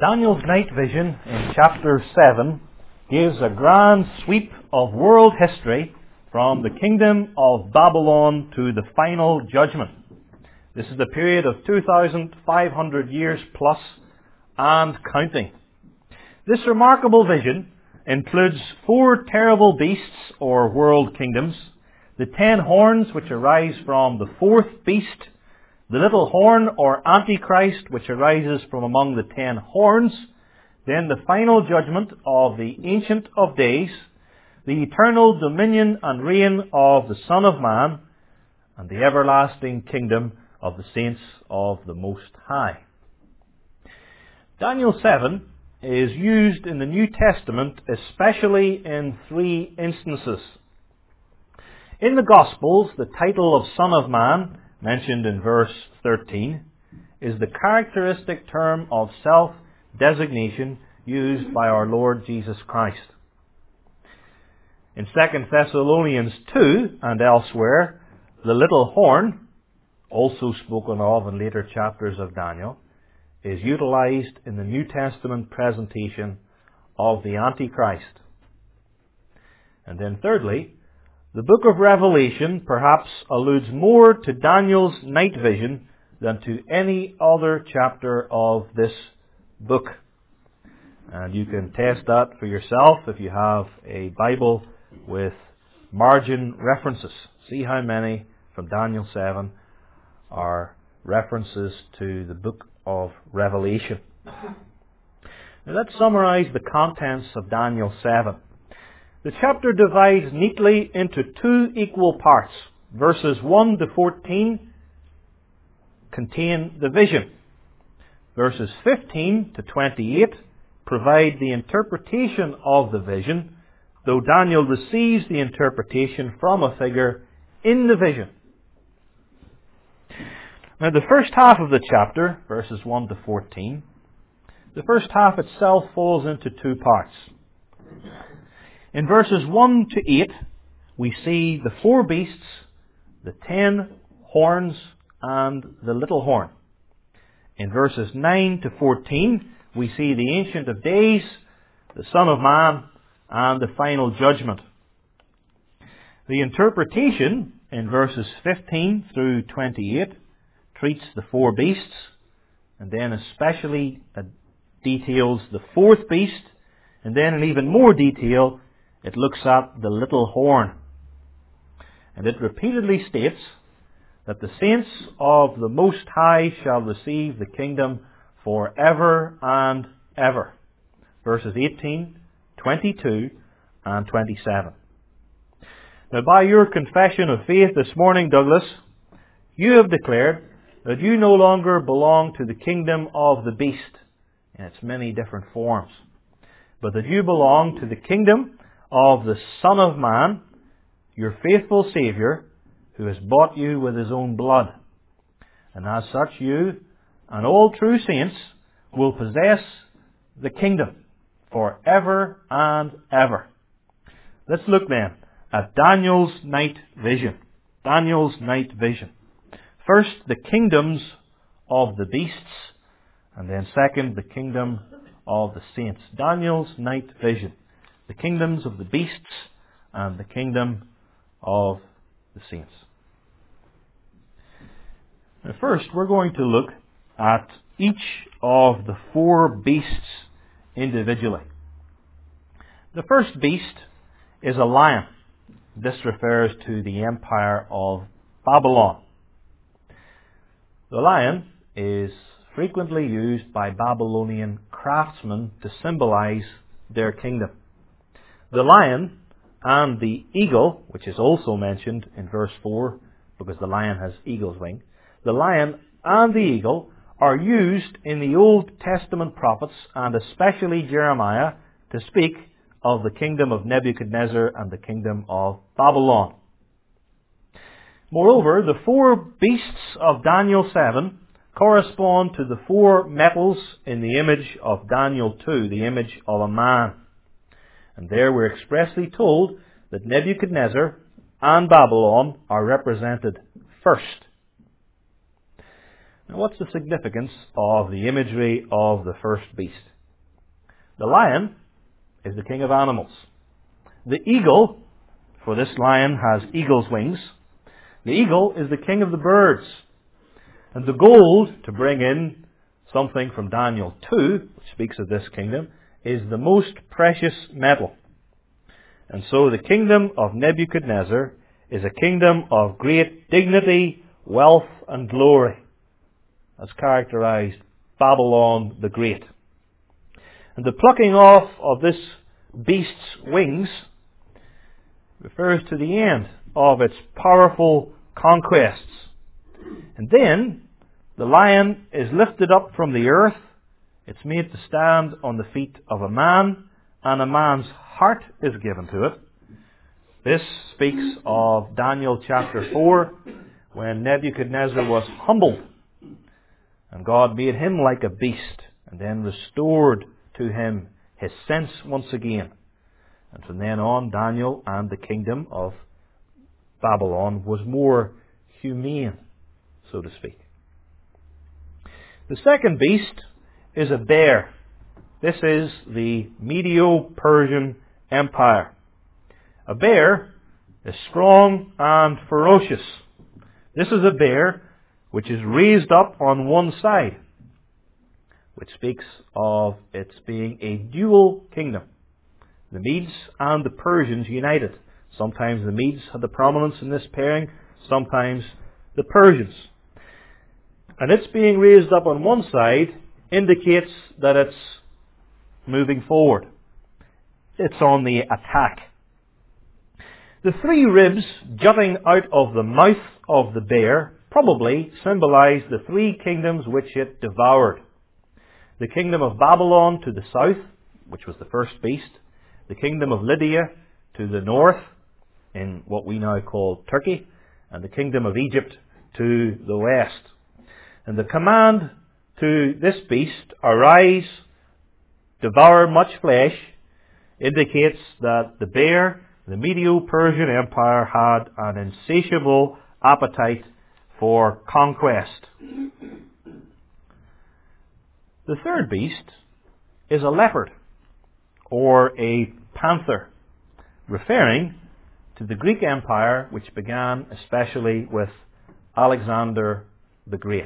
Daniel's night vision in chapter 7 gives a grand sweep of world history from the kingdom of Babylon to the final judgment. This is the period of 2,500 years plus and counting. This remarkable vision includes 4 terrible beasts or world kingdoms, the 10 horns which arise from the 4th beast, the little horn or Antichrist which arises from among the 10 horns, then the final judgment of the Ancient of Days, the eternal dominion and reign of the Son of Man, and the everlasting kingdom of the saints of the Most High. Daniel 7 is used in the New Testament especially in 3 instances. In the Gospels, the title of Son of Man, mentioned in verse 13, is the characteristic term of self-designation used by our Lord Jesus Christ. In 2 Thessalonians 2 and elsewhere, the little horn, also spoken of in later chapters of Daniel, is utilized in the New Testament presentation of the Antichrist. And then thirdly, the book of Revelation perhaps alludes more to Daniel's night vision than to any other chapter of this book. And you can test that for yourself if you have a Bible with margin references. See how many from Daniel 7 are references to the book of Revelation. Now let's summarize the contents of Daniel 7. The chapter divides neatly into 2 equal parts. Verses 1 to 14 contain the vision. Verses 15 to 28 provide the interpretation of the vision, though Daniel receives the interpretation from a figure in the vision. Now the first half of the chapter, verses 1 to 14, the first half itself falls into 2 parts. In verses 1 to 8, we see the 4 beasts, the 10 horns, and the little horn. In verses 9 to 14, we see the Ancient of Days, the Son of Man, and the final judgment. The interpretation in verses 15 through 28 treats the 4 beasts, and then especially details the 4th beast, and then in even more detail it looks at the little horn. And it repeatedly states that the saints of the Most High shall receive the kingdom forever and ever. Verses 18, 22, and 27. Now by your confession of faith this morning, Douglas, you have declared that you no longer belong to the kingdom of the beast in its many different forms, but that you belong to the kingdom of the Son of Man, your faithful Saviour, who has bought you with His own blood. And as such, you and all true saints will possess the kingdom forever and ever. Let's look then at Daniel's night vision. Daniel's night vision. First, the kingdoms of the beasts, and then second, the kingdom of the saints. Daniel's night vision. The kingdoms of the beasts and the kingdom of the saints. Now first, we're going to look at each of the 4 beasts individually. The first beast is a lion. This refers to the empire of Babylon. The lion is frequently used by Babylonian craftsmen to symbolize their kingdom. The lion and the eagle, which is also mentioned in verse 4, because the lion has eagle's wing, the lion and the eagle are used in the Old Testament prophets, and especially Jeremiah, to speak of the kingdom of Nebuchadnezzar and the kingdom of Babylon. Moreover, the 4 beasts of Daniel 7 correspond to the 4 metals in the image of Daniel 2, the image of a man. And there we're expressly told that Nebuchadnezzar and Babylon are represented first. Now, what's the significance of the imagery of the first beast? The lion is the king of animals. The eagle, for this lion has eagle's wings, the eagle is the king of the birds. And the gold, to bring in something from Daniel 2, which speaks of this kingdom, is the most precious metal. And so the kingdom of Nebuchadnezzar is a kingdom of great dignity, wealth, and glory, as characterized Babylon the Great. And the plucking off of this beast's wings refers to the end of its powerful conquests. And then the lion is lifted up from the earth. It's made to stand on the feet of a man, and a man's heart is given to it. This speaks of Daniel chapter 4, when Nebuchadnezzar was humbled, and God made him like a beast, and then restored to him his sense once again. And from then on, Daniel and the kingdom of Babylon was more humane, so to speak. The second beast is a bear. This is the Medo-Persian Empire. A bear is strong and ferocious. This is a bear which is raised up on one side, which speaks of its being a dual kingdom. The Medes and the Persians united. Sometimes the Medes had the prominence in this pairing, sometimes the Persians. And its being raised up on one side indicates that it's moving forward. It's on the attack. The three ribs jutting out of the mouth of the bear probably symbolize the three kingdoms which it devoured. The kingdom of Babylon to the south, which was the first beast. The kingdom of Lydia to the north, in what we now call Turkey. And the kingdom of Egypt to the west. And the command to this beast, arise, devour much flesh, indicates that the bear, the Medo-Persian Empire, had an insatiable appetite for conquest. The third beast is a leopard, or a panther, referring to the Greek Empire, which began especially with Alexander the Great.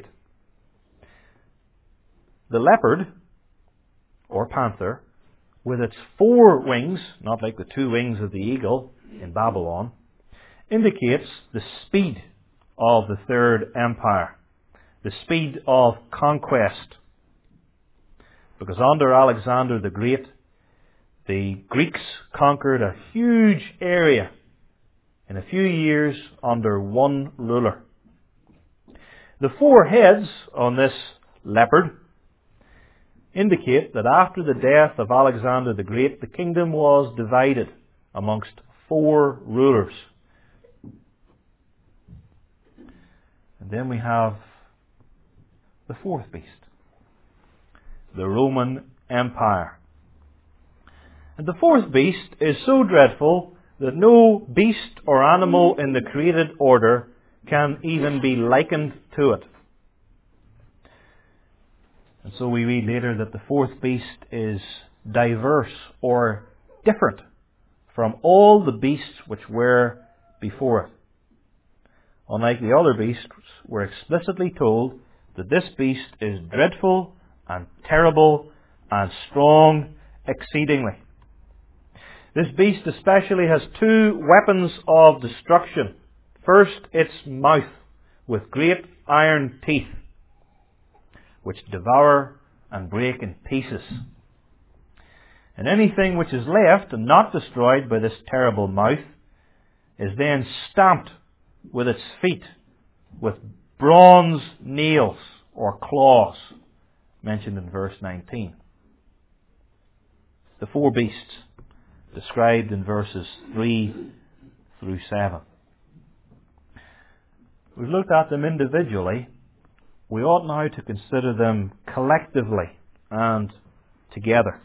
The leopard, or panther, with its four wings, not like the two wings of the eagle in Babylon, indicates the speed of the Third Empire, the speed of conquest. Because under Alexander the Great, the Greeks conquered a huge area in a few years under one ruler. The four heads on this leopard indicate that after the death of Alexander the Great, the kingdom was divided amongst four rulers. And then we have the fourth beast, the Roman Empire. And the fourth beast is so dreadful that no beast or animal in the created order can even be likened to it. And so we read later that the fourth beast is diverse or different from all the beasts which were before it. Unlike the other beasts, we're explicitly told that this beast is dreadful and terrible and strong exceedingly. This beast especially has two weapons of destruction. First, its mouth with great iron teeth, which devour and break in pieces. And anything which is left and not destroyed by this terrible mouth is then stamped with its feet with bronze nails or claws, mentioned in verse 19. The four beasts described in verses 3 through 7. We've looked at them individually. We ought now to consider them collectively and together.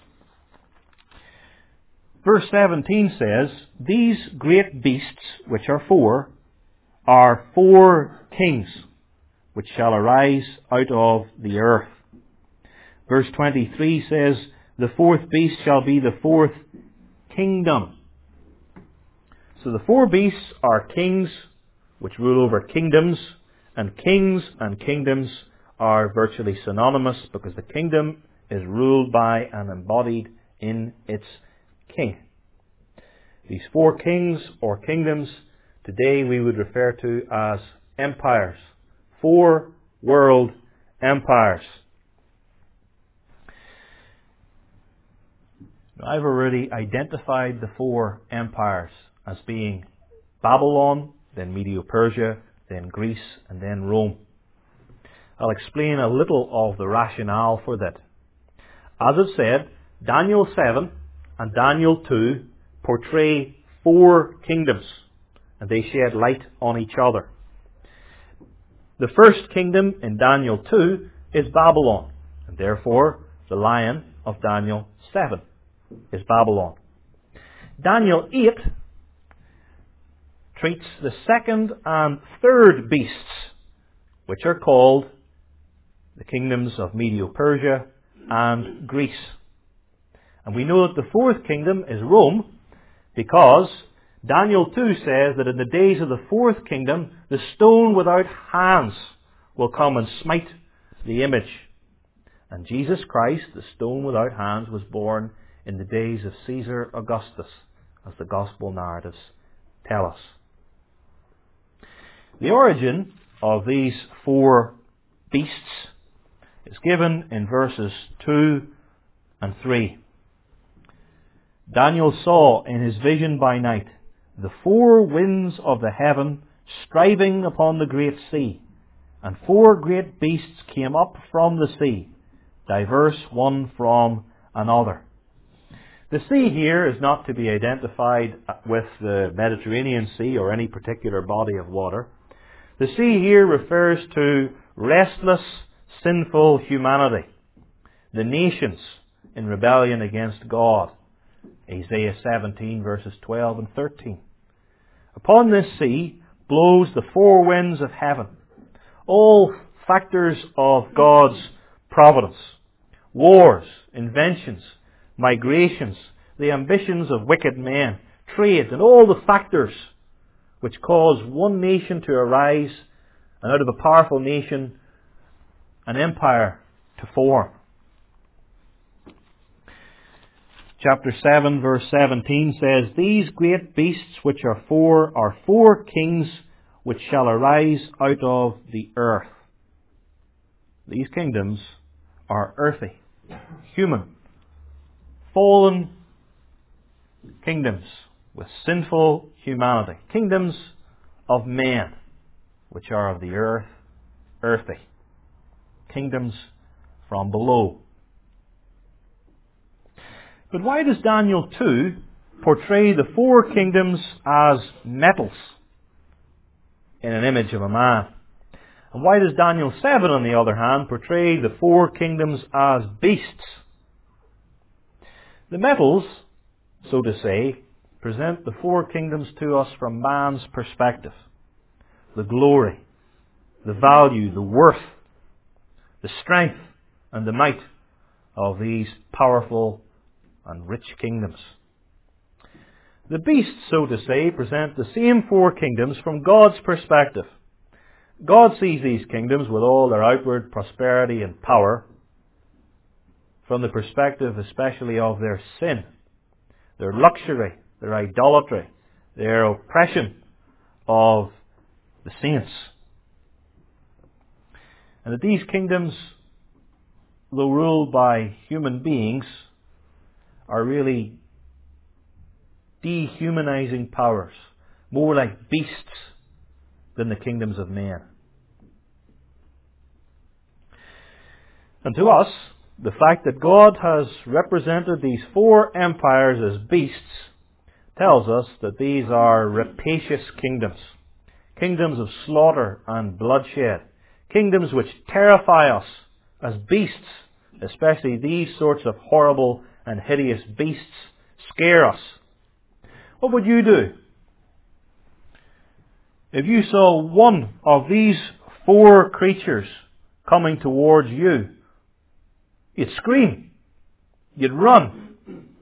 Verse 17 says, these great beasts, which are four kings. which shall arise out of the earth. Verse 23 says, the fourth beast shall be the fourth kingdom. So the four beasts are kings which rule over kingdoms, and kings and kingdoms are virtually synonymous because the kingdom is ruled by and embodied in its king. These four kings or kingdoms today we would refer to as empires. 4 world empires. Now, I've already identified the 4 empires as being Babylon, then Medo-Persia, then Greece, and then Rome. I'll explain a little of the rationale for that. As I've said, Daniel 7 and Daniel 2 portray 4 kingdoms, and they shed light on each other. The first kingdom in Daniel 2 is Babylon, and therefore the lion of Daniel 7 is Babylon. Daniel 8 treats the second and third beasts, which are called the kingdoms of Medo-Persia and Greece. And we know that the fourth kingdom is Rome, because Daniel 2 says that in the days of the fourth kingdom, the stone without hands will come and smite the image. And Jesus Christ, the stone without hands, was born in the days of Caesar Augustus, as the Gospel narratives tell us. The origin of these 4 beasts is given in verses 2 and 3. Daniel saw in his vision by night the 4 winds of the heaven striving upon the great sea, and 4 great beasts came up from the sea, diverse one from another. The sea here is not to be identified with the Mediterranean Sea or any particular body of water. The sea here refers to restless, sinful humanity, the nations in rebellion against God. Isaiah 17 verses 12 and 13. Upon this sea blows the 4 winds of heaven, all factors of God's providence, wars, inventions, migrations, the ambitions of wicked men, trade, and all the factors which cause one nation to arise, and out of a powerful nation, an empire to form. Chapter 7 verse 17 says, these great beasts which are 4 kings which shall arise out of the earth. These kingdoms are earthy, human, fallen kingdoms with sinful humanity. Kingdoms of men, which are of the earth, earthy. Kingdoms from below. But why does Daniel 2 portray the 4 kingdoms as metals in an image of a man? And why does Daniel 7, on the other hand, portray the 4 kingdoms as beasts? The metals, so to say, present the 4 kingdoms to us from man's perspective. The glory, the value, the worth, the strength and the might of these powerful and rich kingdoms. The beasts, so to say, present the same 4 kingdoms from God's perspective. God sees these kingdoms with all their outward prosperity and power from the perspective especially of their sin, their luxury, their idolatry, their oppression of the saints. And that these kingdoms, though ruled by human beings, are really dehumanizing powers, more like beasts than the kingdoms of men. And to us, the fact that God has represented these 4 empires as beasts tells us that these are rapacious kingdoms, kingdoms of slaughter and bloodshed, kingdoms which terrify us as beasts, especially these sorts of horrible and hideous beasts scare us. What would you do if you saw one of these four creatures coming towards you, you'd scream. You'd run.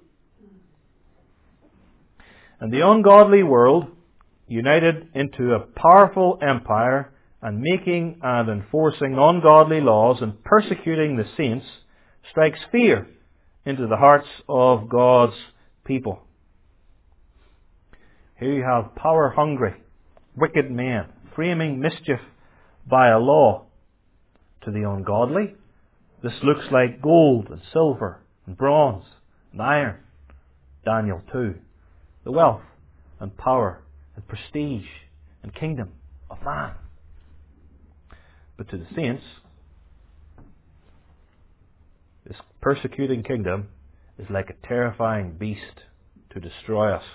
And the ungodly world, united into a powerful empire and making and enforcing ungodly laws and persecuting the saints, strikes fear into the hearts of God's people. Here you have power-hungry, wicked men framing mischief by a law to the ungodly. This looks like gold and silver and bronze and iron. Daniel 2. The wealth and power and prestige and kingdom of man. But to the saints, this persecuting kingdom is like a terrifying beast to destroy us.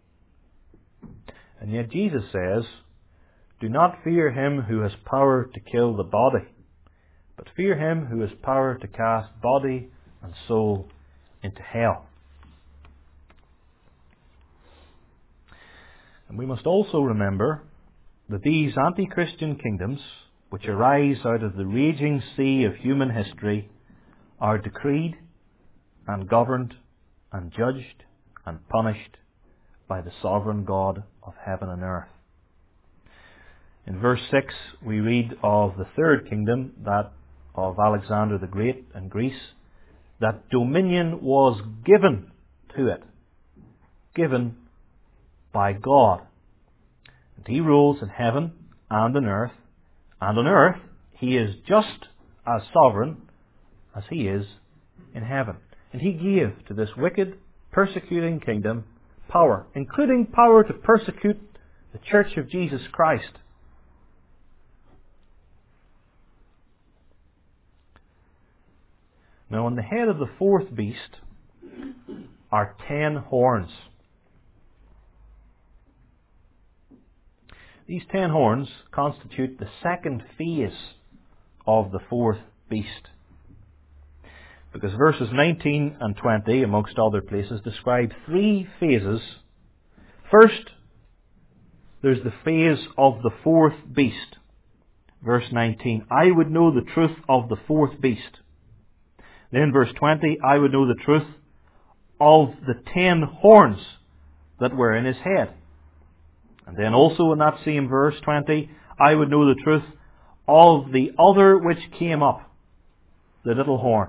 And yet Jesus says, do not fear him who has power to kill the body, but fear him who has power to cast body and soul into hell. And we must also remember that these anti-Christian kingdoms, which arise out of the raging sea of human history, are decreed and governed and judged and punished by the sovereign God of heaven and earth. In verse 6 we read of the third kingdom, that of Alexander the Great in Greece, that dominion was given to it, given by God. And he rules in heaven and on earth, and on earth he is just as sovereign as he is in heaven. And he gave to this wicked, persecuting kingdom power, including power to persecute the Church of Jesus Christ. Now, on the head of the fourth beast are 10 horns. These 10 horns constitute the second phase of the fourth beast. Because verses 19 and 20, amongst other places, describe 3 phases. First, there's the phase of the fourth beast. Verse 19, I would know the truth of the fourth beast. Then verse 20, I would know the truth of the 10 horns that were in his head. And then also in that same verse 20, I would know the truth of the other which came up, the little horn.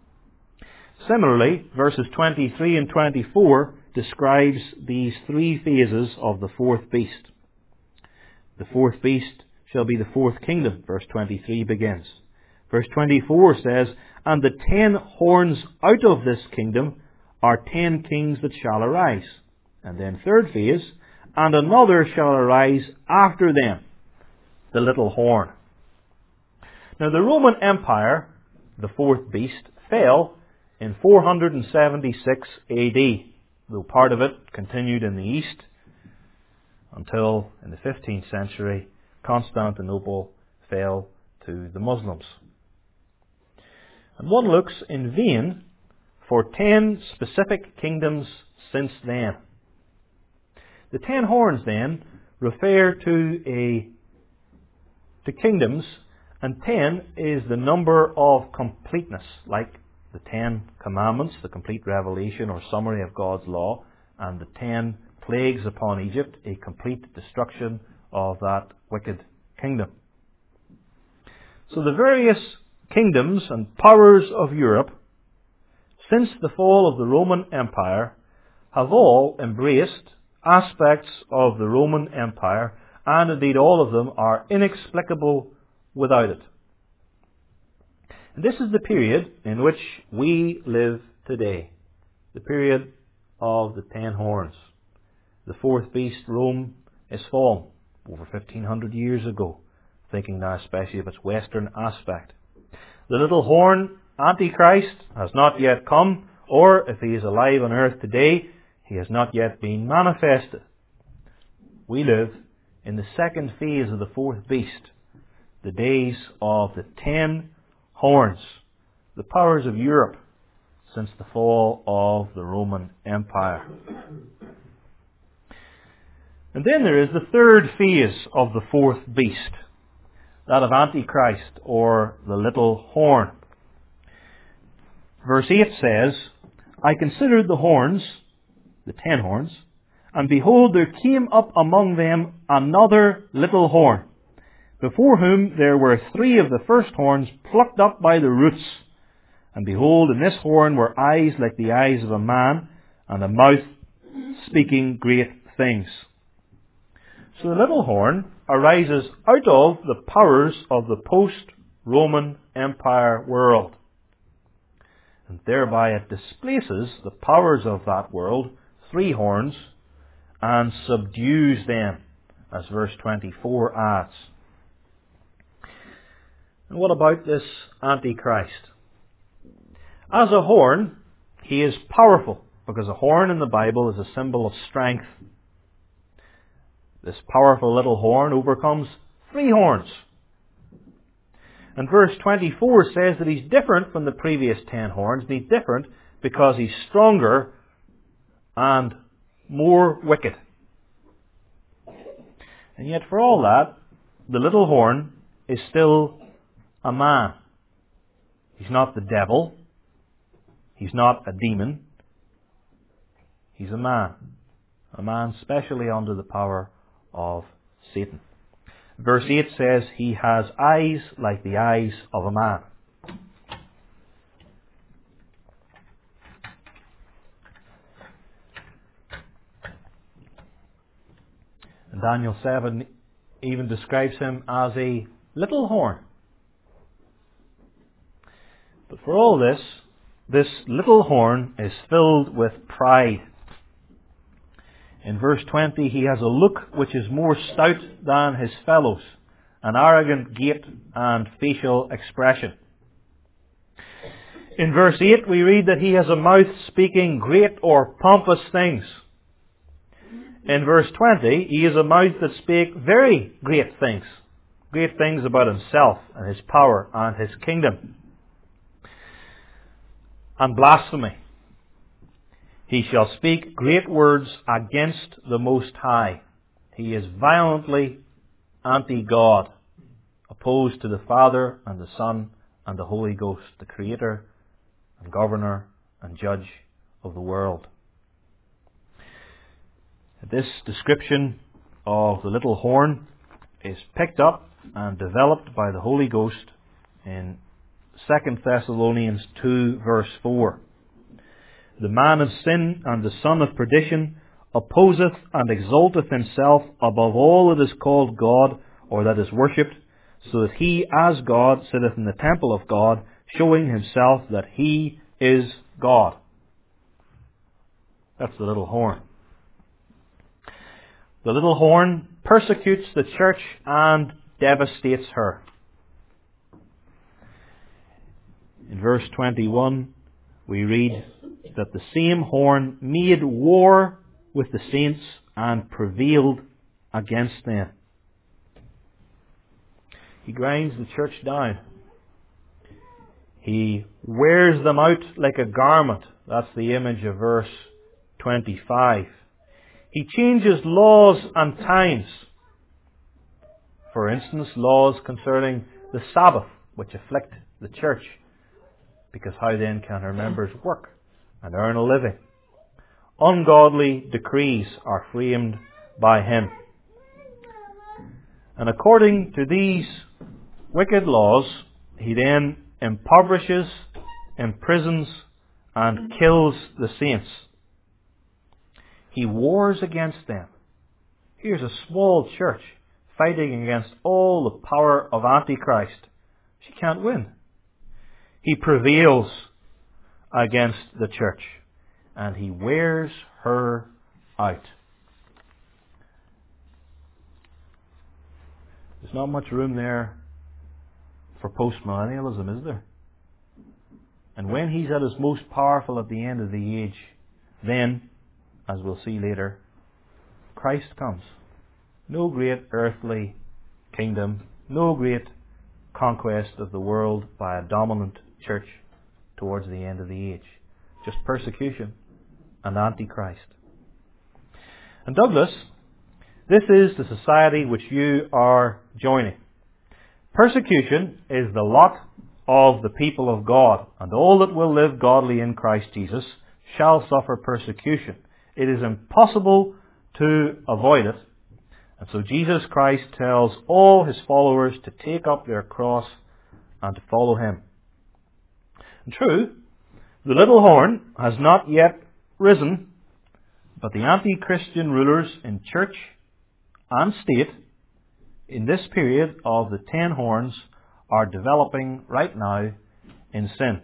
Similarly, verses 23 and 24 describes these 3 phases of the fourth beast. The fourth beast shall be the fourth kingdom, verse 23 begins. Verse 24 says, and the 10 horns out of this kingdom are 10 kings that shall arise. And then third phase, and another shall arise after them, the little horn. Now the Roman Empire, the fourth beast, fell in 476 AD, though part of it continued in the east until in the 15th century Constantinople fell to the Muslims. And one looks in vain for 10 specific kingdoms since then. The 10 horns then refer to kingdoms, and 10 is the number of completeness, like the 10 commandments, the complete revelation or summary of God's law, and the 10 plagues upon Egypt, a complete destruction of that wicked kingdom. So the various kingdoms and powers of Europe, since the fall of the Roman Empire, have all embraced aspects of the Roman Empire, and indeed all of them are inexplicable without it. And this is the period in which we live today, the period of the 10 horns. The fourth beast, Rome, is fallen over 1500 years ago, thinking now especially of its western aspect. The little horn, Antichrist, has not yet come, or if he is alive on earth today, he has not yet been manifested. We live in the second phase of the fourth beast, the days of the 10 horns, the powers of Europe since the fall of the Roman Empire. And then there is the third phase of the fourth beast, that of Antichrist, or the little horn. Verse 8 says, I considered the horns, the 10 horns, and behold, there came up among them another little horn, before whom there were 3 of the first horns plucked up by the roots. And behold, in this horn were eyes like the eyes of a man, and a mouth speaking great things. So the little horn arises out of the powers of the post-Roman Empire world. And thereby it displaces the powers of that world, 3 horns, and subdues them, as verse 24 adds. And what about this Antichrist? As a horn, he is powerful, because a horn in the Bible is a symbol of strength. This powerful little horn overcomes 3 horns. And verse 24 says that he's different from the previous 10 horns, and he's different because he's stronger and more wicked. And yet for all that, the little horn is still a man. He's not the devil. He's not a demon. He's a man specially under the power of Satan. Verse 8 says, he has eyes like the eyes of a man. And Daniel 7 even describes him as a little horn. But for all this little horn is filled with pride. In verse 20, he has a look which is more stout than his fellows, an arrogant gait and facial expression. In verse 8, we read that he has a mouth speaking great or pompous things. In verse 20, he has a mouth that speaks very great things about himself and his power and his kingdom. And blasphemy. He shall speak great words against the Most High. He is violently anti-God, opposed to the Father and the Son and the Holy Ghost, the Creator and Governor and Judge of the world. This description of the little horn is picked up and developed by the Holy Ghost in 2 Thessalonians 2 verse 4. The man of sin and the son of perdition opposeth and exalteth himself above all that is called God or that is worshipped, so that he as God sitteth in the temple of God, showing himself that he is God. That's the little horn. The little horn persecutes the church and devastates her. In verse 21, we read that the same horn made war with the saints and prevailed against them. He grinds the church down. He wears them out like a garment. That's the image of verse 25. He changes laws and times. For instance, laws concerning the Sabbath, which afflict the church, because how then can her members work and earn a living? Ungodly decrees are framed by him. And according to these wicked laws, he then impoverishes, imprisons, and kills the saints. He wars against them. Here's a small church fighting against all the power of Antichrist. She can't win. He prevails against the church, and he wears her out. There's not much room there for postmillennialism, is there? And when he's at his most powerful at the end of the age, then, as we'll see later, Christ comes. No great earthly kingdom, no great conquest of the world by a dominant church towards the end of the age. Just persecution and Antichrist. And Douglas, this is the society which you are joining. Persecution is the lot of the people of God, and all that will live godly in Christ Jesus shall suffer persecution. It is impossible to avoid it. And so Jesus Christ tells all his followers to take up their cross and to follow him. And true, the little horn has not yet risen, but the anti-Christian rulers in church and state in this period of the 10 horns are developing right now in sin.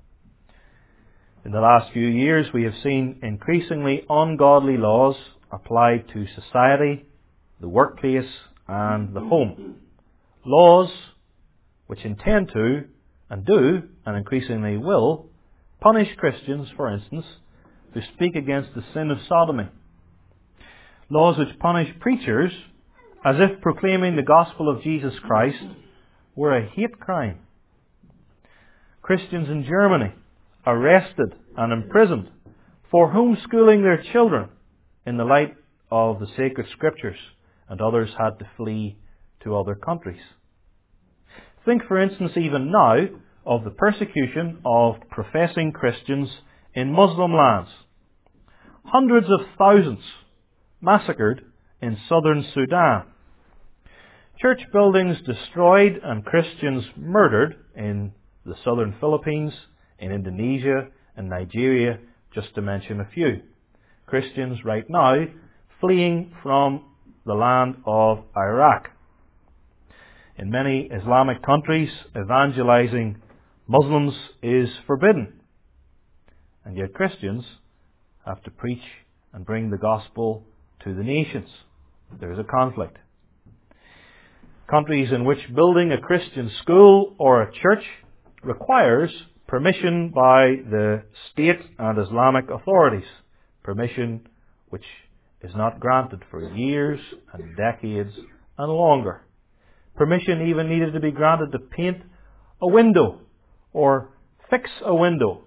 In the last few years, we have seen increasingly ungodly laws applied to society, the workplace, and the home. Laws which intend to, and do, and increasingly will, punish Christians, for instance, who speak against the sin of sodomy. Laws which punish preachers as if proclaiming the gospel of Jesus Christ were a hate crime. Christians in Germany arrested and imprisoned for homeschooling their children in the light of the sacred scriptures, and others had to flee to other countries. Think, for instance, even now of the persecution of professing Christians in Muslim lands. Hundreds of thousands massacred in southern Sudan. Church buildings destroyed and Christians murdered in the southern Philippines, in Indonesia and Nigeria, just to mention a few. Christians right now fleeing from the land of Iraq. In many Islamic countries, evangelizing Muslims is forbidden. And yet Christians have to preach and bring the gospel to the nations. There is a conflict. Countries in which building a Christian school or a church requires permission by the state and Islamic authorities, permission which is not granted for years and decades and longer. Permission even needed to be granted to paint a window or fix a window,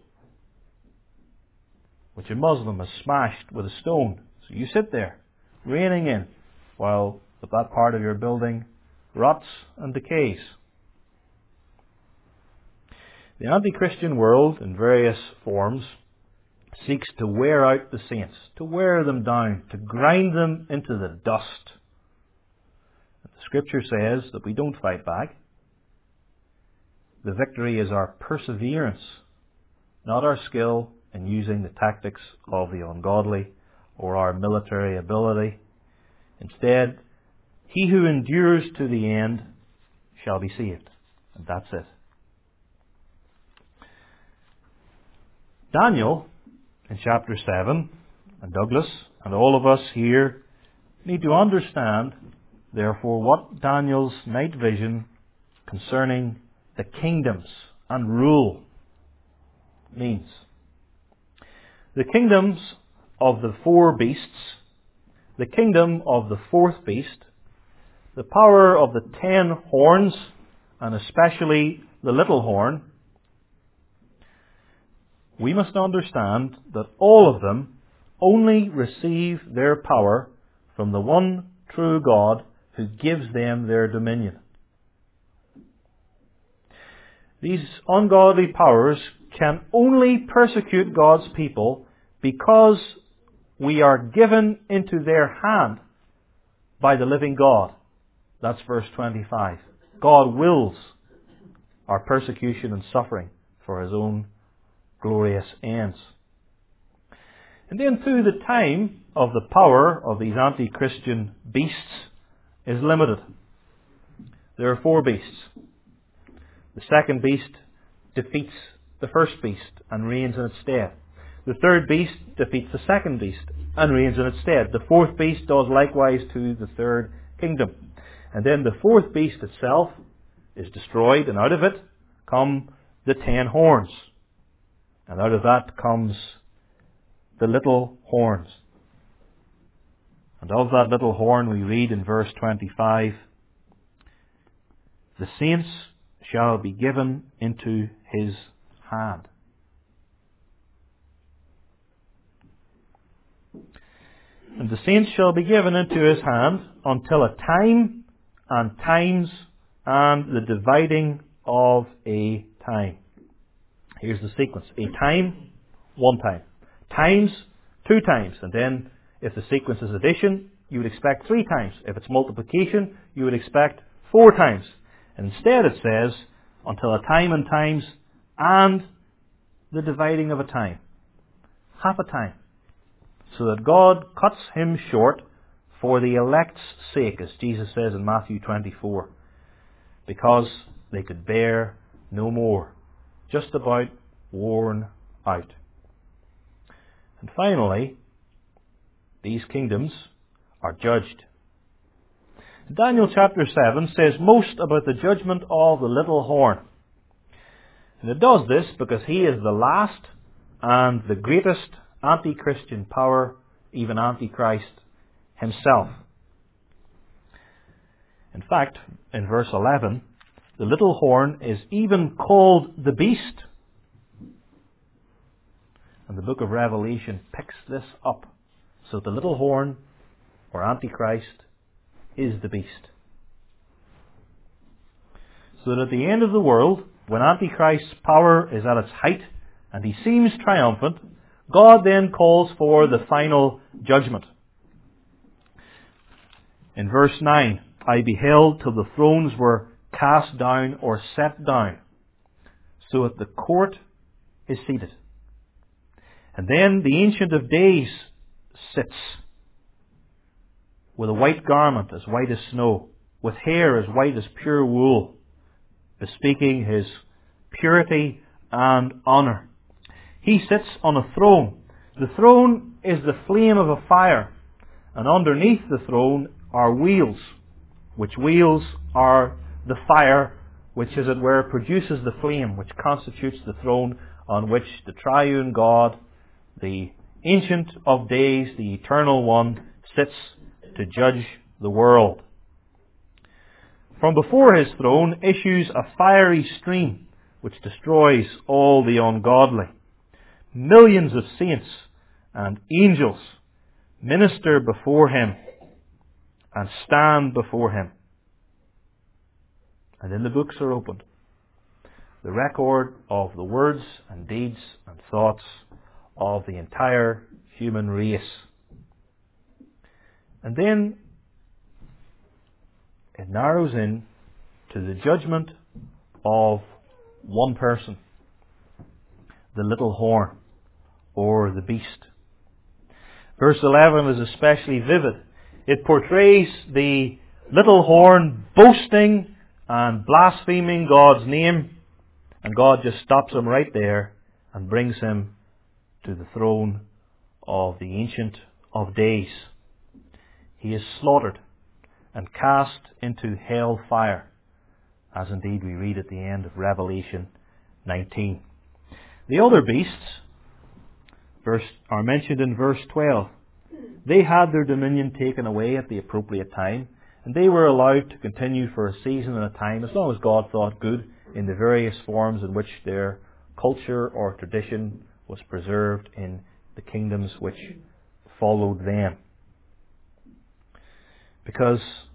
which a Muslim has smashed with a stone. So you sit there, raining in, while that part of your building rots and decays. The anti-Christian world, in various forms, seeks to wear out the saints, to wear them down, to grind them into the dust. The Scripture says that we don't fight back. The victory is our perseverance, not our skill in using the tactics of the ungodly or our military ability. Instead, he who endures to the end shall be saved. And that's it. Daniel, in chapter 7, and Douglas, and all of us here need to understand, therefore, what Daniel's night vision concerning the kingdoms and rule means. The kingdoms of the 4 beasts, the kingdom of the 4th beast, the power of the 10 horns, and especially the little horn, we must understand that all of them only receive their power from the one true God who gives them their dominion. These ungodly powers can only persecute God's people because we are given into their hand by the living God. That's verse 25. God wills our persecution and suffering for His own glorious ends. And then through the time of the power of these anti-Christian beasts is limited. There are 4 beasts. The second beast defeats the first beast and reigns in its stead. The third beast defeats the second beast and reigns in its stead. The 4th beast does likewise to the third kingdom. And then the 4th beast itself is destroyed, and out of it come the 10 horns. And out of that comes the little horns. And of that little horn we read in verse 25, the saints shall be given into his hand. And the saints shall be given into his hand until a time and times and the dividing of a time. Here's the sequence. A time, one time. Times, two times. And then if the sequence is addition, you would expect three times. If it's multiplication, you would expect four times. And instead it says, until a time and times and the dividing of a time. Half a time. So that God cuts him short for the elect's sake, as Jesus says in Matthew 24. Because they could bear no more. Just about worn out. And finally, these kingdoms are judged. Daniel chapter 7 says most about the judgment of the little horn. And it does this because he is the last and the greatest anti-Christian power, even Antichrist himself. In fact, in verse 11, the little horn is even called the beast. And the book of Revelation picks this up. So the little horn, or Antichrist, is the beast. So that at the end of the world, when Antichrist's power is at its height and he seems triumphant, God then calls for the final judgment. In verse 9, I beheld till the thrones were cast down or set down, so that the court is seated. And then the Ancient of Days sits, with a white garment as white as snow, with hair as white as pure wool, bespeaking his purity and honour. He sits on a throne. The throne is the flame of a fire, and underneath the throne are wheels, which wheels are the fire which, as it were, produces the flame, which constitutes the throne on which the triune God, the Ancient of Days, the Eternal One, sits to judge the world. From before his throne issues a fiery stream which destroys all the ungodly. Millions of saints and angels minister before him and stand before him. And then the books are opened. The record of the words and deeds and thoughts of the entire human race. And then it narrows in to the judgment of one person, the little horn, or the beast. Verse 11 is especially vivid. It portrays the little horn boasting and blaspheming God's name, and God just stops him right there and brings him to the throne of the Ancient of Days. He is slaughtered and cast into hell fire, as indeed we read at the end of Revelation 19. The other beasts are mentioned in verse 12. They had their dominion taken away at the appropriate time, and they were allowed to continue for a season and a time, as long as God thought good, in the various forms in which their culture or tradition was preserved in the kingdoms which followed them. Because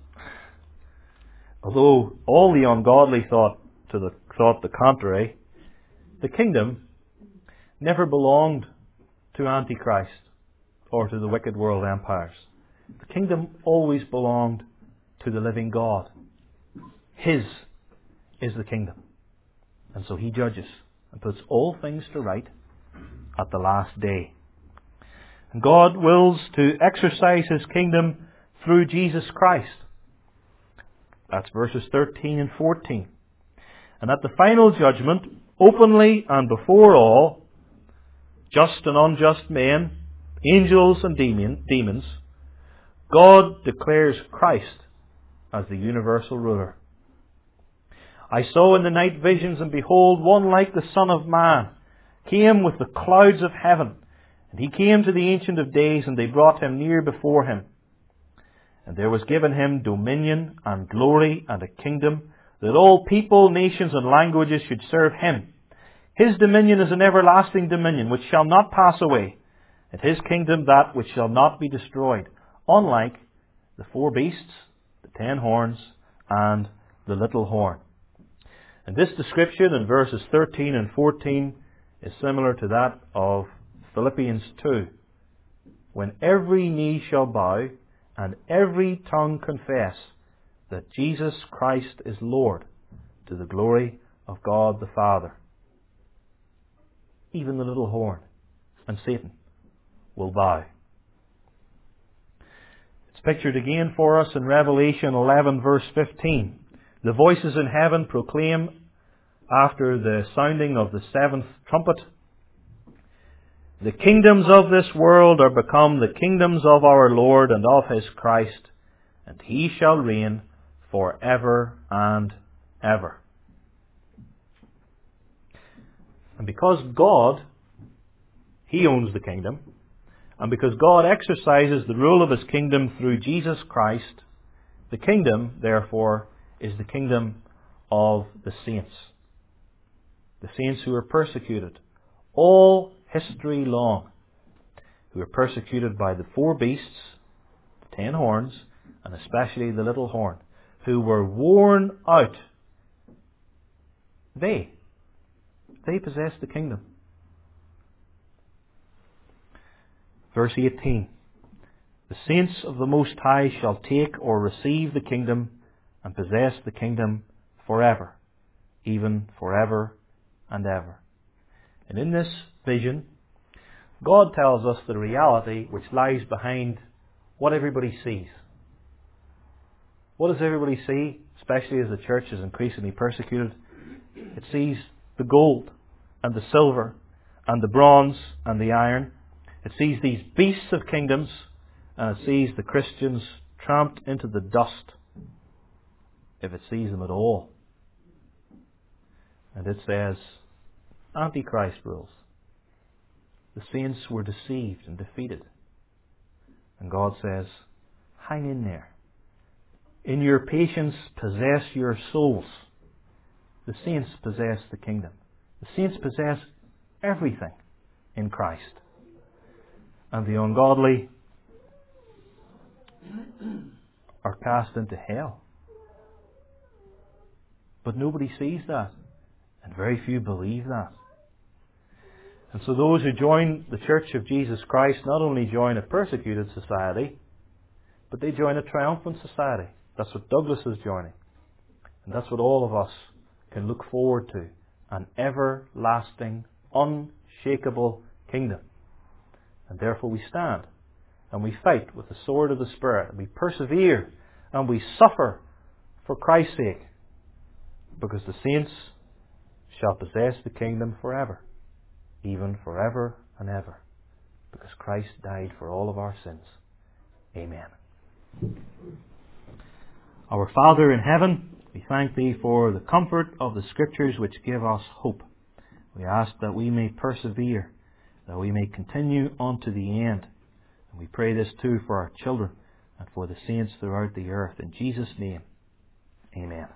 although all the ungodly thought the contrary, the kingdom never belonged to Antichrist or to the wicked world empires. The kingdom always belonged to the living God. His is the kingdom. And so he judges and puts all things to right at the last day. And God wills to exercise his kingdom through Jesus Christ. That's verses 13 and 14. And at the final judgment, openly and before all, just and unjust men, angels and demons, God declares Christ as the universal ruler. I saw in the night visions, and behold, one like the Son of Man came with the clouds of heaven. And he came to the Ancient of Days, and they brought him near before him. And there was given him dominion and glory and a kingdom, that all people, nations and languages should serve him. His dominion is an everlasting dominion which shall not pass away, and his kingdom that which shall not be destroyed, unlike the four beasts, the 10 horns, and the little horn. And this description in verses 13 and 14 is similar to that of Philippians 2. When every knee shall bow and every tongue confess that Jesus Christ is Lord, to the glory of God the Father. Even the little horn and Satan will bow. It's pictured again for us in Revelation 11 verse 15. The voices in heaven proclaim after the sounding of the seventh trumpet, the kingdoms of this world are become the kingdoms of our Lord and of His Christ, and He shall reign for ever and ever. And because God, He owns the kingdom, and because God exercises the rule of His kingdom through Jesus Christ, the kingdom, therefore, is the kingdom of the saints. The saints who are persecuted all history long, who are persecuted by the four beasts, the 10 horns, and especially the little horn, who were worn out. They possess the kingdom. Verse 18. The saints of the Most High shall take or receive the kingdom and possess the kingdom forever, even forever and ever. And in this vision, God tells us the reality which lies behind what everybody sees. What does everybody see, especially as the church is increasingly persecuted? It sees the gold and the silver and the bronze and the iron. It sees these beasts of kingdoms, and it sees the Christians tramped into the dust, if it sees them at all. And it says, Antichrist rules. The saints were deceived and defeated. And God says, hang in there. In your patience, possess your souls. The saints possess the kingdom. The saints possess everything in Christ. And the ungodly are cast into hell. But nobody sees that. And very few believe that. And so those who join the Church of Jesus Christ not only join a persecuted society, but they join a triumphant society. That's what Douglas is joining. And that's what all of us can look forward to. An everlasting, unshakable kingdom. And therefore we stand and we fight with the sword of the Spirit. And we persevere and we suffer for Christ's sake. Because the saints shall possess the kingdom forever. Even forever and ever. Because Christ died for all of our sins. Amen. Our Father in heaven, we thank Thee for the comfort of the Scriptures which give us hope. We ask that we may persevere, that we may continue unto the end. And we pray this too for our children and for the saints throughout the earth. In Jesus' name, amen.